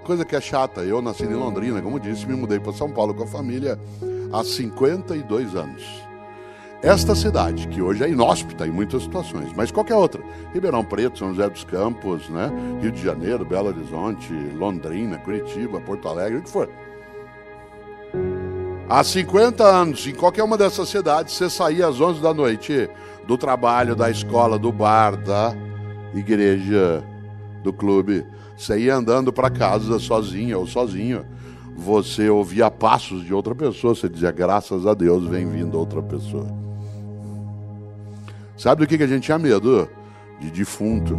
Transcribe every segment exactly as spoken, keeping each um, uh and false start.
coisa que é chata. Eu nasci em Londrina, como disse, me mudei para São Paulo com a família há cinquenta e dois anos. Esta cidade, que hoje é inóspita em muitas situações, mas qualquer outra, Ribeirão Preto, São José dos Campos, né? Rio de Janeiro, Belo Horizonte, Londrina, Curitiba, Porto Alegre, o que for. Há cinquenta anos, em qualquer uma dessas cidades, você saía às onze da noite do trabalho, da escola, do bar, da igreja, do clube. Você ia andando para casa sozinha ou sozinho. Você ouvia passos de outra pessoa, você dizia, graças a Deus, vem vindo outra pessoa. Sabe do que a gente tinha medo? De defunto.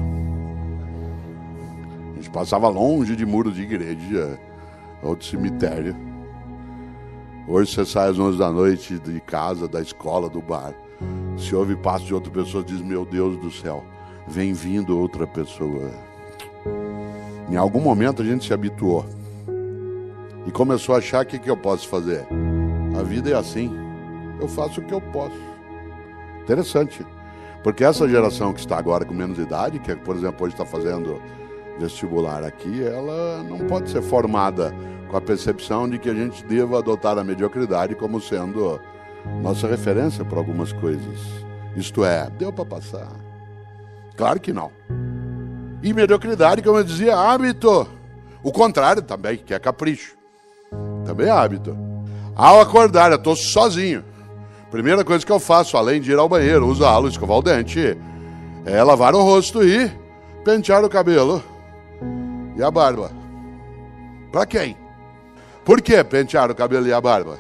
A gente passava longe de muro de igreja ou de cemitério. Hoje você sai às onze da noite de casa, da escola, do bar. Se ouve passo de outra pessoa, diz, meu Deus do céu, vem vindo outra pessoa. Em algum momento a gente se habituou e começou a achar o que, que eu posso fazer. A vida é assim, eu faço o que eu posso. Interessante, porque essa geração que está agora com menos idade, que por exemplo hoje está fazendo vestibular aqui, ela não pode ser formada com a percepção de que a gente deva adotar a mediocridade como sendo nossa referência para algumas coisas. Isto é, deu para passar. Claro que não. E mediocridade, como eu dizia, hábito. O contrário também, que é capricho. Também é hábito. Ao acordar, eu estou sozinho. Primeira coisa que eu faço, além de ir ao banheiro, usá-lo, escovar o dente, é lavar o rosto e pentear o cabelo e a barba. Para quem? Por que pentear o cabelo e a barba?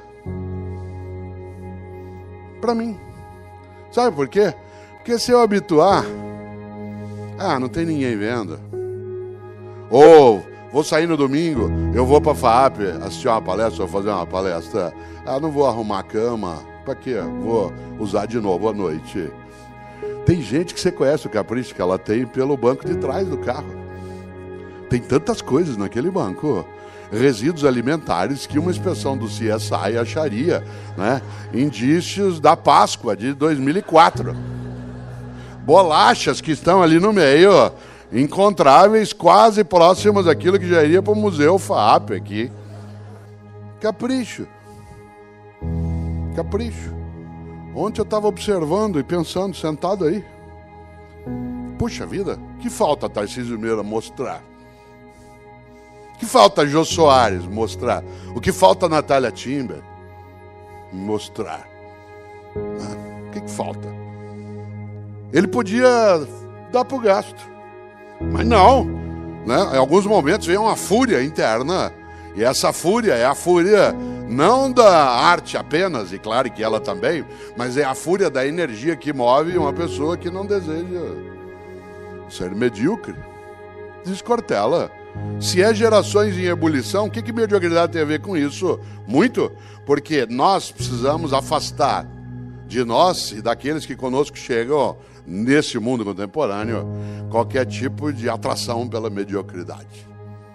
Para mim. Sabe por quê? Porque se eu habituar, ah, não tem ninguém vendo. Ou vou sair no domingo, eu vou para a FAAP assistir uma palestra, ou fazer uma palestra. Ah, não vou arrumar a cama. Para quê? Vou usar de novo à noite. Tem gente que você conhece o capricho que ela tem pelo banco de trás do carro. Tem tantas coisas naquele banco. Resíduos alimentares que uma inspeção do C S I acharia, né? Indícios da Páscoa de dois mil e quatro. Bolachas que estão ali no meio, encontráveis, quase próximas daquilo que já iria para o Museu FAAP aqui. Capricho. Capricho. Ontem eu estava observando e pensando, sentado aí. Puxa vida, que falta Tarcísio Meira mostrar? O que falta Jô Soares mostrar? O que falta Natália Timber mostrar? O que, que falta? Ele podia dar para o gasto, mas não, né? Em alguns momentos vem uma fúria interna, e essa fúria é a fúria não da arte apenas, e claro que ela também, mas é a fúria da energia que move uma pessoa que não deseja ser medíocre. Diz Cortella. Se é gerações em ebulição, o que, que mediocridade tem a ver com isso? Muito, porque nós precisamos afastar de nós e daqueles que conosco chegam nesse mundo contemporâneo qualquer tipo de atração pela mediocridade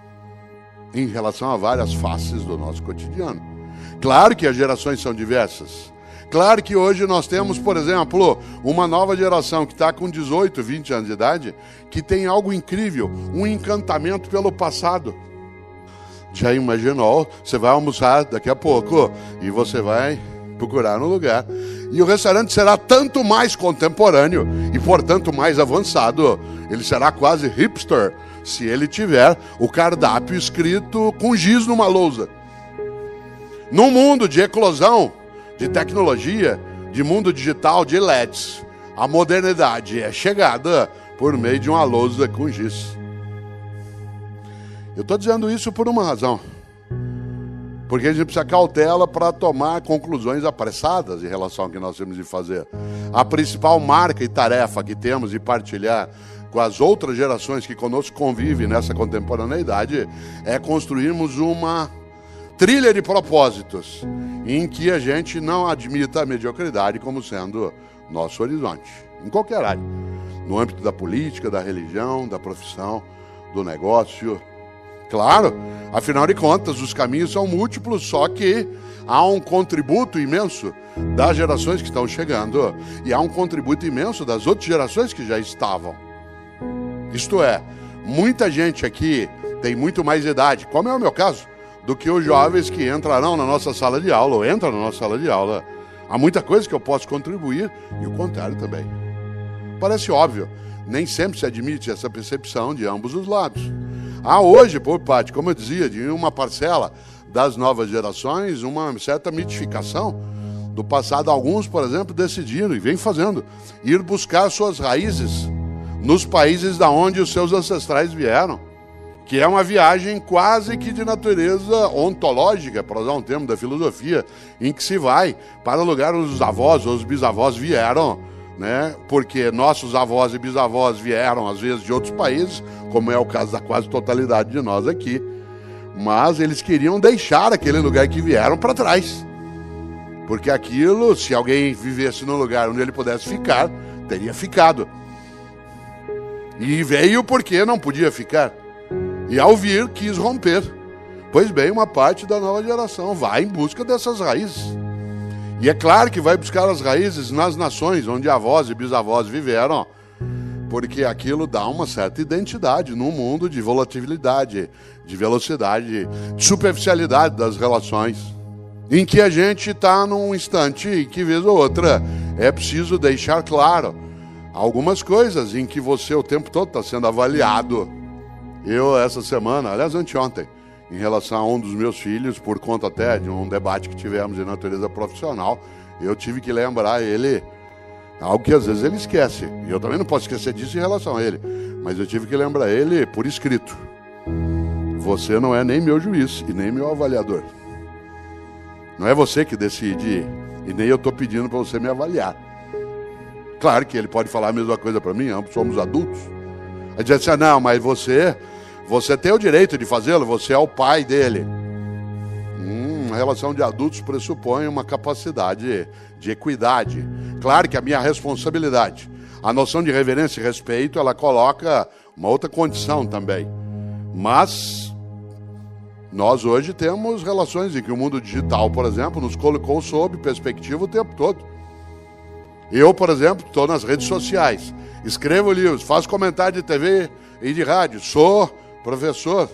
em relação a várias faces do nosso cotidiano. Claro que as gerações são diversas. Claro que hoje nós temos, por exemplo, uma nova geração que está com dezoito, vinte anos de idade, que tem algo incrível, um encantamento pelo passado. Já imaginou? Você vai almoçar daqui a pouco e você vai procurar um lugar. E o restaurante será tanto mais contemporâneo e, portanto, mais avançado. Ele será quase hipster se ele tiver o cardápio escrito com giz numa lousa. Num mundo de eclosão, de tecnologia, de mundo digital, de L E Ds, a modernidade é chegada por meio de uma lousa com giz. Eu estou dizendo isso por uma razão. Porque a gente precisa cautela para tomar conclusões apressadas em relação ao que nós temos de fazer. A principal marca e tarefa que temos de partilhar com as outras gerações que conosco convivem nessa contemporaneidade é construirmos uma trilha de propósitos em que a gente não admita a mediocridade como sendo nosso horizonte, em qualquer área, no âmbito da política, da religião, da profissão, do negócio. Claro, afinal de contas, os caminhos são múltiplos, só que há um contributo imenso das gerações que estão chegando e há um contributo imenso das outras gerações que já estavam. Isto é, muita gente aqui têm muito mais idade, como é o meu caso, do que os jovens que entrarão na nossa sala de aula, ou entram na nossa sala de aula. Há muita coisa que eu posso contribuir, e o contrário também. Parece óbvio, nem sempre se admite essa percepção de ambos os lados. Há hoje, por parte, como eu dizia, de uma parcela das novas gerações, uma certa mitificação do passado. Alguns, por exemplo, decidiram, e vêm fazendo, ir buscar suas raízes nos países da onde os seus ancestrais vieram, que é uma viagem quase que de natureza ontológica, para usar um termo da filosofia, em que se vai para o lugar onde os avós ou os bisavós vieram, né? Porque nossos avós e bisavós vieram, às vezes, de outros países, como é o caso da quase totalidade de nós aqui, mas eles queriam deixar aquele lugar que vieram para trás, porque aquilo, se alguém vivesse num lugar onde ele pudesse ficar, teria ficado. E veio porque não podia ficar. E ao vir, quis romper. Pois bem, uma parte da nova geração vai em busca dessas raízes. E é claro que vai buscar as raízes nas nações onde avós e bisavós viveram, porque aquilo dá uma certa identidade num mundo de volatilidade, de velocidade, de superficialidade das relações, em que a gente está num instante em que, vez ou outra, é preciso deixar claro algumas coisas em que você o tempo todo está sendo avaliado. Eu, essa semana, aliás, anteontem, em relação a um dos meus filhos, por conta até de um debate que tivemos de natureza profissional, eu tive que lembrar ele algo que às vezes ele esquece. E eu também não posso esquecer disso em relação a ele. Mas eu tive que lembrar ele por escrito. Você não é nem meu juiz e nem meu avaliador. Não é você que decide e nem eu estou pedindo para você me avaliar. Claro que ele pode falar a mesma coisa para mim, ambos somos adultos. Aí diz assim, não, mas você, você tem o direito de fazê-lo, você é o pai dele. Hum, a relação de adultos pressupõe uma capacidade de equidade. Claro que a minha responsabilidade, a noção de reverência e respeito, ela coloca uma outra condição também. Mas nós hoje temos relações em que o mundo digital, por exemplo, nos colocou sob perspectiva o tempo todo. Eu, por exemplo, estou nas redes sociais, escrevo livros, faço comentário de T V e de rádio, sou professor.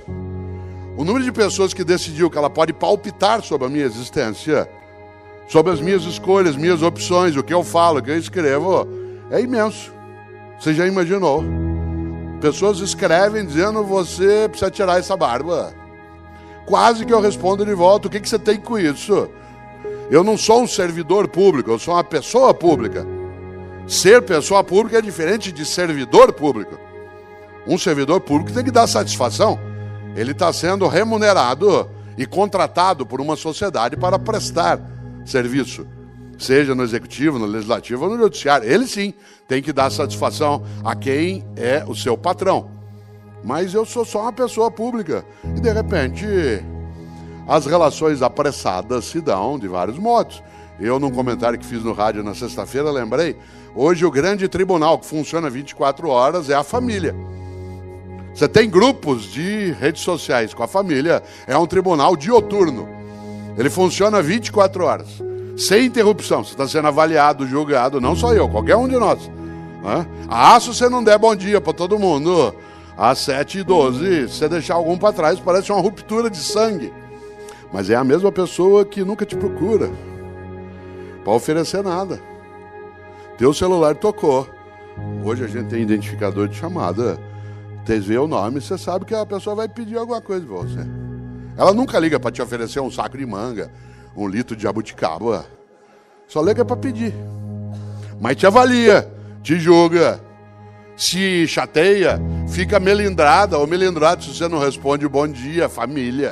O número de pessoas que decidiu que ela pode palpitar sobre a minha existência, sobre as minhas escolhas, minhas opções, o que eu falo, o que eu escrevo, é imenso. Você já imaginou? Pessoas escrevem dizendo, você precisa tirar essa barba. Quase que eu respondo de volta, o que, que você tem com isso? Eu não sou um servidor público, eu sou uma pessoa pública. Ser pessoa pública é diferente de servidor público. Um servidor público tem que dar satisfação. Ele está sendo remunerado e contratado por uma sociedade para prestar serviço, seja no executivo, no legislativo ou no judiciário. Ele sim tem que dar satisfação a quem é o seu patrão. Mas eu sou só uma pessoa pública. E de repente, as relações apressadas se dão de vários modos. Eu, num comentário que fiz no rádio na sexta-feira, lembrei, hoje o grande tribunal que funciona vinte e quatro horas é a família. Você tem grupos de redes sociais com a família, é um tribunal dioturno. Ele funciona vinte e quatro horas, sem interrupção. Você está sendo avaliado, julgado, não só eu, qualquer um de nós. Ah, se você não der bom dia para todo mundo, às sete e doze, se você deixar algum para trás, parece uma ruptura de sangue. Mas é a mesma pessoa que nunca te procura para oferecer nada. Teu celular tocou. Hoje a gente tem identificador de chamada. Você vê o nome, você sabe que a pessoa vai pedir alguma coisa para você. Ela nunca liga para te oferecer um saco de manga, um litro de jabuticaba. Só liga para pedir. Mas te avalia, te julga, se chateia, fica melindrada ou melindrado se você não responde bom dia, família.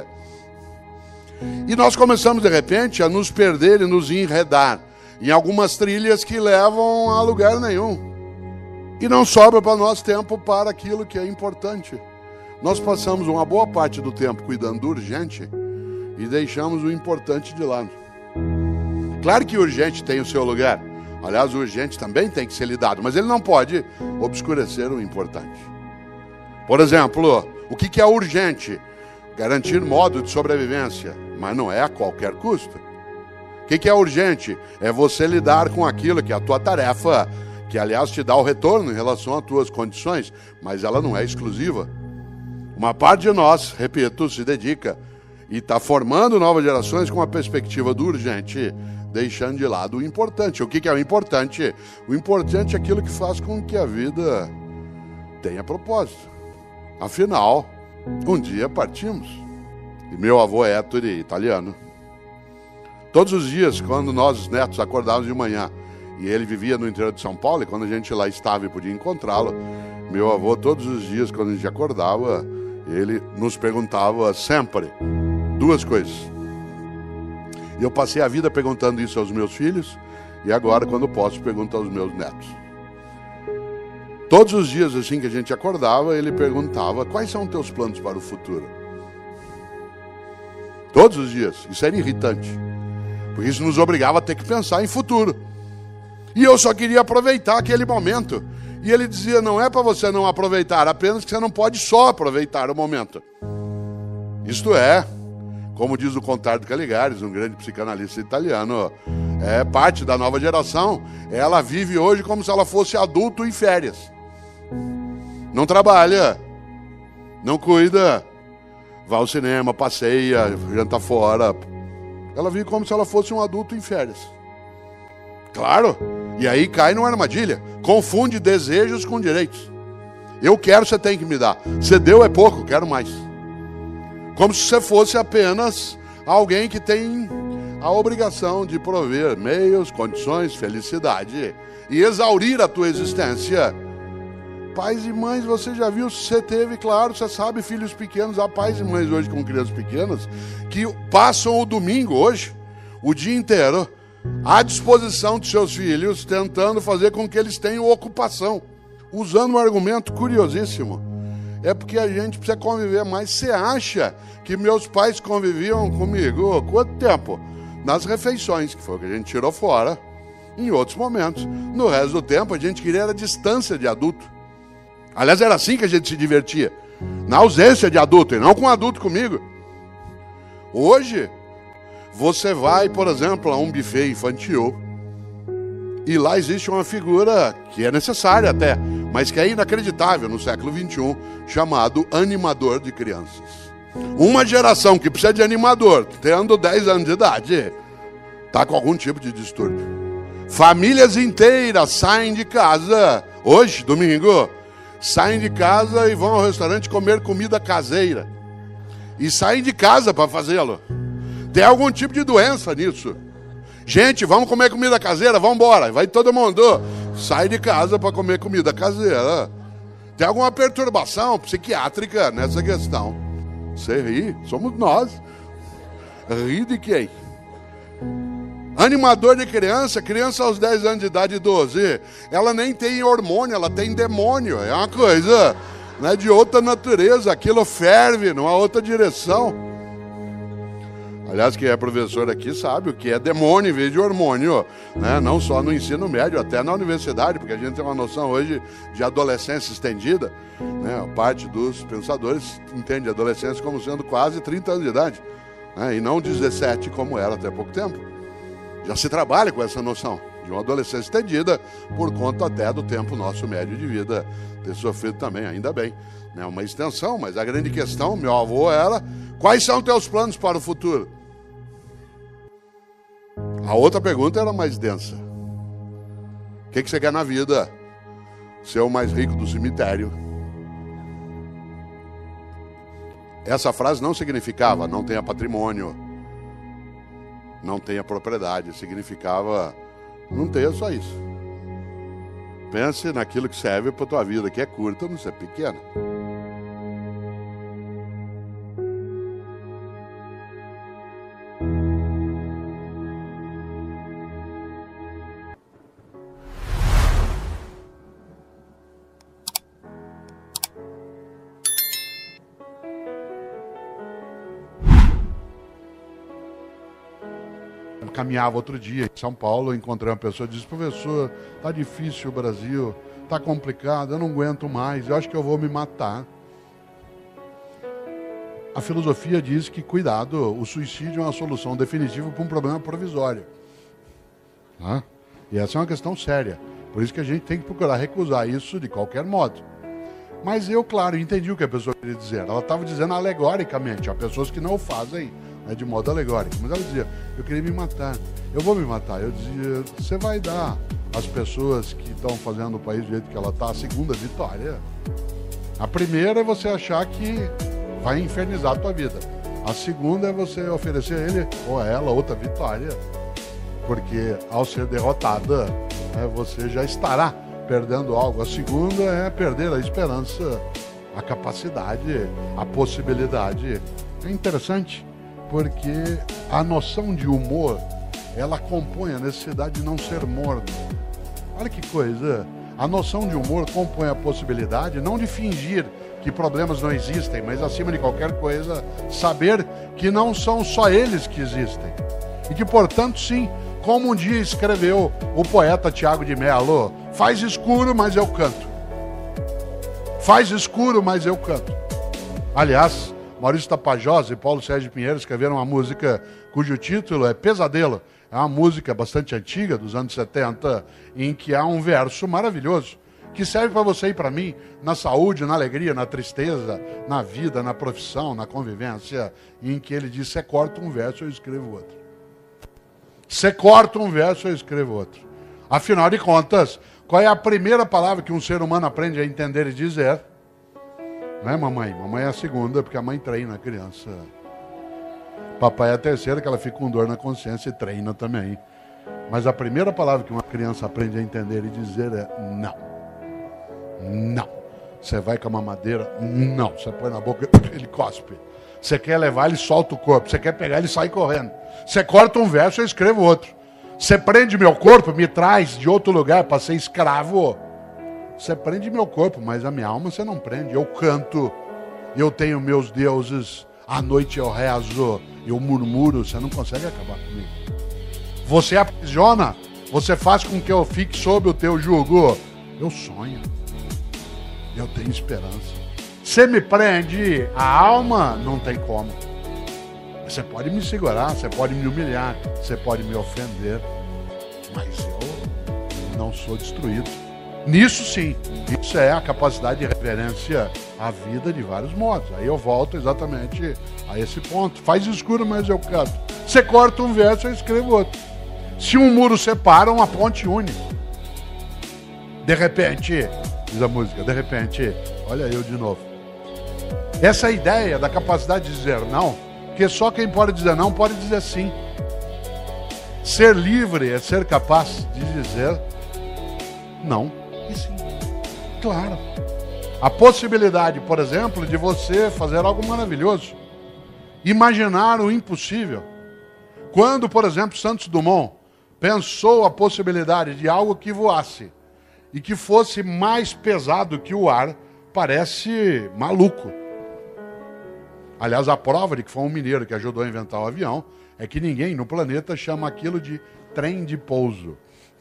E nós começamos, de repente, a nos perder e nos enredar em algumas trilhas que levam a lugar nenhum. E não sobra para nós tempo para aquilo que é importante. Nós passamos uma boa parte do tempo cuidando do urgente e deixamos o importante de lado. Claro que o urgente tem o seu lugar. Aliás, o urgente também tem que ser lidado, mas ele não pode obscurecer o importante. Por exemplo, o que é urgente? Garantir modo de sobrevivência, mas não é a qualquer custo. O que é urgente? É você lidar com aquilo que é a tua tarefa, que aliás te dá o retorno em relação às tuas condições, mas ela não é exclusiva. Uma parte de nós, repito, se dedica e está formando novas gerações com a perspectiva do urgente, deixando de lado o importante. O que é o importante? O importante é aquilo que faz com que a vida tenha propósito. Afinal, um dia partimos. E meu avô Ettore, italiano, todos os dias, quando nós, os netos, acordávamos de manhã, e ele vivia no interior de São Paulo, e quando a gente lá estava e podia encontrá-lo, meu avô, todos os dias, quando a gente acordava, ele nos perguntava sempre duas coisas. E eu passei a vida perguntando isso aos meus filhos, e agora, quando posso, pergunto aos meus netos. Todos os dias, assim que a gente acordava, ele perguntava: quais são os teus planos para o futuro? Todos os dias. Isso era irritante, porque isso nos obrigava a ter que pensar em futuro. E eu só queria aproveitar aquele momento. E ele dizia: não é para você não aproveitar, apenas que você não pode só aproveitar o momento. Isto é, como diz o Contardo Caligares, um grande psicanalista italiano, é parte da nova geração. Ela vive hoje como se ela fosse adulto em férias. Não trabalha, não cuida, vai ao cinema, passeia, janta fora. Ela vive como se ela fosse um adulto em férias. Claro, e aí cai numa armadilha. Confunde desejos com direitos. Eu quero, você tem que me dar. Você deu é pouco, quero mais. Como se você fosse apenas alguém que tem a obrigação de prover meios, condições, felicidade e exaurir a tua existência. Pais e mães, você já viu, você teve, claro, você sabe, filhos pequenos. Há pais e mães hoje com crianças pequenas que passam o domingo hoje, o dia inteiro, à disposição de seus filhos, tentando fazer com que eles tenham ocupação. Usando um argumento curiosíssimo. É porque a gente precisa conviver mais. Você acha que meus pais conviviam comigo quanto tempo? Nas refeições, que foi o que a gente tirou fora, em outros momentos. No resto do tempo, a gente queria a distância de adulto. Aliás, era assim que a gente se divertia. Na ausência de adulto, e não com adulto comigo. Hoje, você vai, por exemplo, a um buffet infantil, e lá existe uma figura que é necessária até, mas que é inacreditável no século vinte e um, chamado animador de crianças. Uma geração que precisa de animador, tendo dez anos de idade, está com algum tipo de distúrbio. Famílias inteiras saem de casa, hoje, domingo, saem de casa e vão ao restaurante comer comida caseira. E saem de casa para fazê-lo. Tem algum tipo de doença nisso. Gente, vamos comer comida caseira, vamos embora. Vai todo mundo. Sai de casa para comer comida caseira. Tem alguma perturbação psiquiátrica nessa questão. Você ri, somos nós. Ri de quem? Animador de criança, criança aos dez anos de idade, doze, ela nem tem hormônio, ela tem demônio. É uma coisa, né, de outra natureza, aquilo ferve numa outra direção. Aliás, quem é professor aqui sabe o que é demônio em vez de hormônio, né? Não só no ensino médio, até na universidade, porque a gente tem uma noção hoje de adolescência estendida, né? A parte dos pensadores entende a adolescência como sendo quase trinta anos de idade, né? E não dezessete como era até pouco tempo. Já se trabalha com essa noção de uma adolescência estendida, por conta até do tempo nosso médio de vida ter sofrido também, ainda bem, né? Uma extensão, mas a grande questão, meu avô, era: quais são teus planos para o futuro? A outra pergunta era mais densa. O que, que você quer na vida? Ser o mais rico do cemitério? Essa frase não significava não tenha patrimônio, não tenha propriedade. Significava não tenha só isso. Pense naquilo que serve para a tua vida, que é curta, não ser pequena. Caminhava outro dia em São Paulo, encontrei uma pessoa e disse: professor, tá difícil o Brasil, tá complicado, eu não aguento mais, eu acho que eu vou me matar. A filosofia diz que, cuidado, o suicídio é uma solução definitiva para um problema provisório. Tá? E essa é uma questão séria. Por isso que a gente tem que procurar recusar isso de qualquer modo. Mas eu, claro, entendi o que a pessoa queria dizer. Ela estava dizendo alegoricamente. Há pessoas que não o fazem, né, de modo alegórico. Mas ela dizia, eu queria me matar. Eu vou me matar. Eu dizia, você vai dar às pessoas que estão fazendo o país do jeito que ela está a segunda vitória. A primeira é você achar que vai infernizar a tua vida. A segunda é você oferecer a ele ou a ela outra vitória. Porque ao ser derrotada, né, você já estará perdendo algo. A segunda é perder a esperança, a capacidade, a possibilidade. É interessante, porque a noção de humor, ela compõe a necessidade de não ser morno. Olha que coisa. A noção de humor compõe a possibilidade não de fingir que problemas não existem, mas acima de qualquer coisa, saber que não são só eles que existem. E que, portanto, sim, como um dia escreveu o poeta Tiago de Mello, faz escuro, mas eu canto. Faz escuro, mas eu canto. Aliás, Maurício Tapajós e Paulo Sérgio Pinheiro escreveram uma música cujo título é Pesadelo. É uma música bastante antiga, dos anos setenta, em que há um verso maravilhoso, que serve para você e para mim, na saúde, na alegria, na tristeza, na vida, na profissão, na convivência, em que ele diz, você corta um verso, eu escrevo outro. Você corta um verso, eu escrevo outro. Afinal de contas, qual é a primeira palavra que um ser humano aprende a entender e dizer? Não é mamãe? Mamãe é a segunda, porque a mãe treina a criança. Papai é a terceira, que ela fica com dor na consciência e treina também. Mas a primeira palavra que uma criança aprende a entender e dizer é não. Não. Você vai com a mamadeira? Não. Você põe na boca, ele cospe. Você quer levar, ele solta o corpo. Você quer pegar, ele sai correndo. Você corta um verso, eu escrevo outro. Você prende meu corpo, me traz de outro lugar para ser escravo. Você prende meu corpo, mas a minha alma você não prende. Eu canto, eu tenho meus deuses. À noite eu rezo, eu murmuro, você não consegue acabar comigo. Você aprisiona, você faz com que eu fique sob o teu jugo. Eu sonho, eu tenho esperança. Você me prende, a alma não tem como. Você pode me segurar, você pode me humilhar, você pode me ofender, mas eu não sou destruído. Nisso sim, isso é a capacidade de reverência à vida de vários modos. Aí eu volto exatamente a esse ponto. Faz escuro, mas eu canto. Você corta um verso, eu escrevo outro. Se um muro separa, uma ponte une. De repente, diz a música, de repente, olha eu de novo. Essa ideia da capacidade de dizer não, porque só quem pode dizer não pode dizer sim. Ser livre é ser capaz de dizer não e sim. Claro. A possibilidade, por exemplo, de você fazer algo maravilhoso. Imaginar o impossível. Quando, por exemplo, Santos Dumont pensou a possibilidade de algo que voasse e que fosse mais pesado que o ar, parece maluco. Aliás, a prova de que foi um mineiro que ajudou a inventar o avião é que ninguém no planeta chama aquilo de trem de pouso.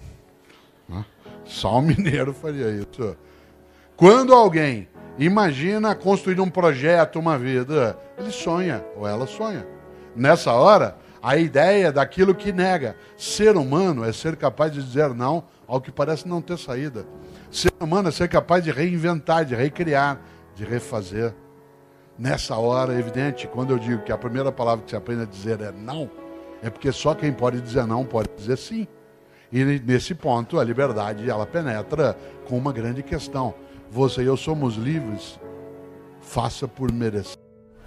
Só um mineiro faria isso. Quando alguém imagina construir um projeto, uma vida, ele sonha, ou ela sonha. Nessa hora, a ideia daquilo que nega. Ser humano é ser capaz de dizer não ao que parece não ter saída. Ser humano é ser capaz de reinventar, de recriar, de refazer. Nessa hora, é evidente, quando eu digo que a primeira palavra que você aprende a dizer é não, é porque só quem pode dizer não pode dizer sim. E nesse ponto, a liberdade, ela penetra com uma grande questão. Você e eu somos livres, faça por merecer.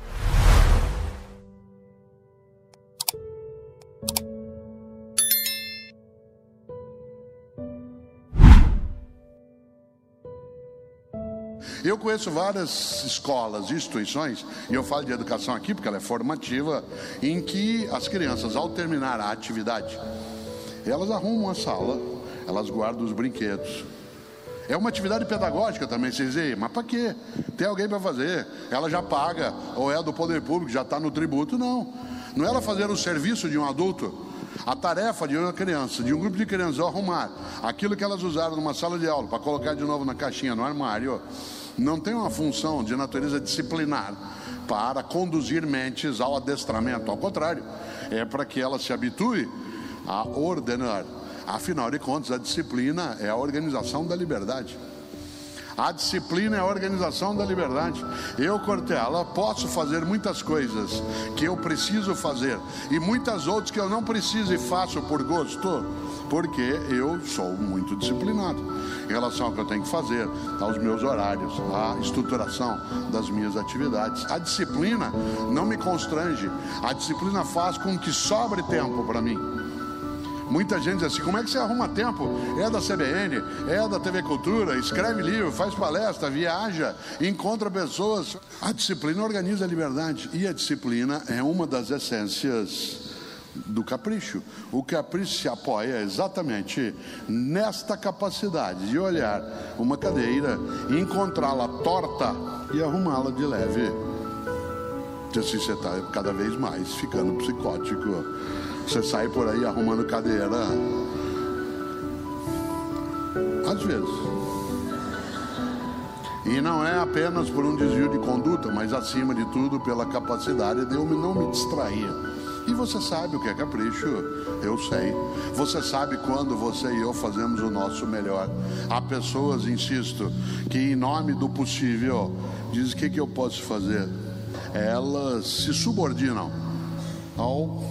Eu conheço várias escolas e instituições, e eu falo de educação aqui porque ela é formativa, em que as crianças, ao terminar a atividade, elas arrumam a sala, elas guardam os brinquedos. É uma atividade pedagógica também, vocês dizem, mas para quê? Tem alguém para fazer, ela já paga, ou é do poder público, já está no tributo, não. Não é ela fazer o serviço de um adulto. A tarefa de uma criança, de um grupo de crianças, é arrumar aquilo que elas usaram numa sala de aula, para colocar de novo na caixinha, no armário, não tem uma função de natureza disciplinar para conduzir mentes ao adestramento. Ao contrário, é para que ela se habitue a ordenar. Afinal de contas, a disciplina é a organização da liberdade. A disciplina é a organização da liberdade. Eu, Cortella, posso fazer muitas coisas que eu preciso fazer e muitas outras que eu não preciso e faço por gosto, porque eu sou muito disciplinado em relação ao que eu tenho que fazer, aos meus horários, à estruturação das minhas atividades. A disciplina não me constrange, a disciplina faz com que sobre tempo para mim. Muita gente diz assim: como é que você arruma tempo? É da C B N, é da T V Cultura, escreve livro, faz palestra, viaja, encontra pessoas. A disciplina organiza a liberdade, e a disciplina é uma das essências do capricho. O capricho se apoia exatamente nesta capacidade de olhar uma cadeira, encontrá-la torta e arrumá-la de leve. Assim você está cada vez mais ficando psicótico. Você sai por aí arrumando cadeira, às vezes. E não é apenas por um desvio de conduta, mas acima de tudo pela capacidade de eu não me distrair. E você sabe o que é capricho, eu sei. Você sabe quando você e eu fazemos o nosso melhor. Há pessoas, insisto, que em nome do possível dizem: o que, que eu posso fazer? Elas se subordinam ao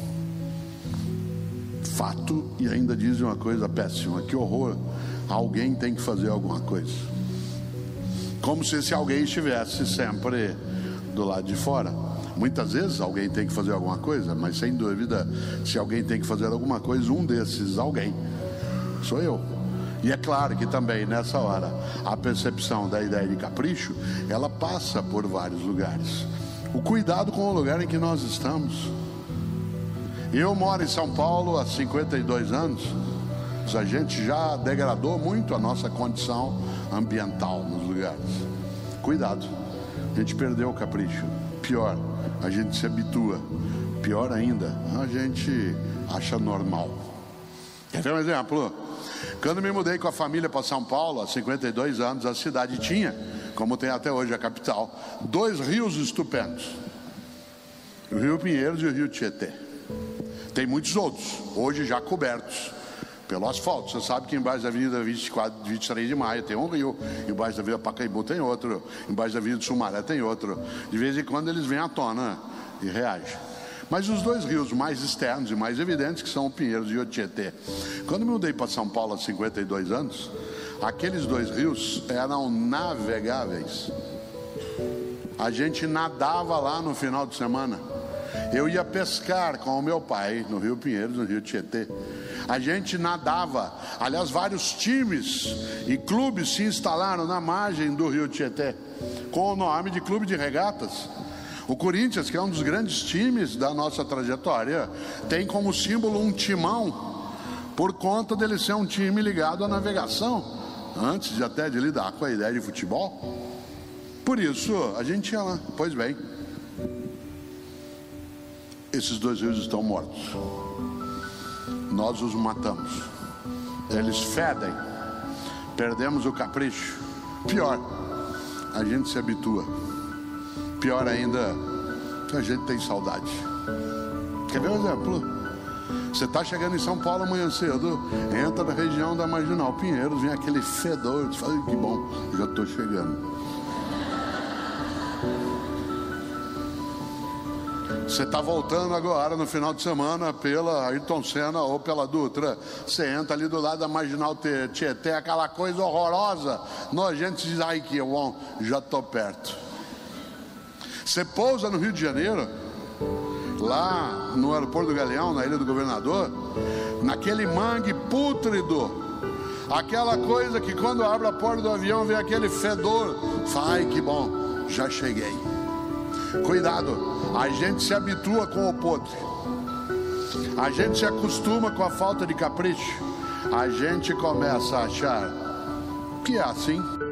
fato e ainda dizem uma coisa péssima: que horror, alguém tem que fazer alguma coisa. Como se esse alguém estivesse sempre do lado de fora. Muitas vezes alguém tem que fazer alguma coisa, mas sem dúvida, se alguém tem que fazer alguma coisa, um desses alguém sou eu. E é claro que também nessa hora a percepção da ideia de capricho, ela passa por vários lugares. O cuidado com o lugar em que nós estamos. Eu moro em São Paulo há cinquenta e dois anos. A gente já degradou muito a nossa condição ambiental nos lugares. Cuidado, a gente perdeu o capricho. Pior, a gente se habitua. Pior ainda, a gente acha normal. Quer ver um exemplo? Quando me mudei com a família para São Paulo há cinquenta e dois anos, a cidade tinha, como tem até hoje a capital, dois rios estupendos: o Rio Pinheiros e o Rio Tietê. Tem muitos outros, hoje já cobertos pelo asfalto. Você sabe que embaixo da Avenida vinte e quatro, vinte e três de maio tem um rio, embaixo da Avenida Pacaembu tem outro, embaixo da Avenida Sumaré tem outro. De vez em quando eles vêm à tona e reagem. Mas os dois rios mais externos e mais evidentes, que são o Pinheiros e o Tietê. Quando me mudei para São Paulo há cinquenta e dois anos, aqueles dois rios eram navegáveis. A gente nadava lá no final de semana. Eu ia pescar com o meu pai no Rio Pinheiros, no Rio Tietê. A gente nadava. Aliás, vários times e clubes se instalaram na margem do Rio Tietê com o nome de Clube de Regatas. O Corinthians, que é um dos grandes times da nossa trajetória, tem como símbolo um timão, por conta dele ser um time ligado à navegação, antes de até de lidar com a ideia de futebol. Por isso, a gente ia lá. Pois bem, esses dois rios estão mortos. Nós os matamos. Eles fedem. Perdemos o capricho. Pior, a gente se habitua. Pior ainda, a gente tem saudade. Quer ver um exemplo? Você está chegando em São Paulo amanhã cedo, entra na região da Marginal Pinheiros, vem aquele fedor, você fala: que bom, já estou chegando. Você está voltando agora no final de semana pela Ayrton Senna ou pela Dutra. Você entra ali do lado da Marginal Tietê, aquela coisa horrorosa, nojento, diz: ai que bom, já estou perto. Você pousa no Rio de Janeiro, lá no aeroporto do Galeão, na Ilha do Governador, naquele mangue pútrido, aquela coisa que quando abre a porta do avião vem aquele fedor. Ai que bom, já cheguei. Cuidado, a gente se habitua com o podre, a gente se acostuma com a falta de capricho, a gente começa a achar que é assim.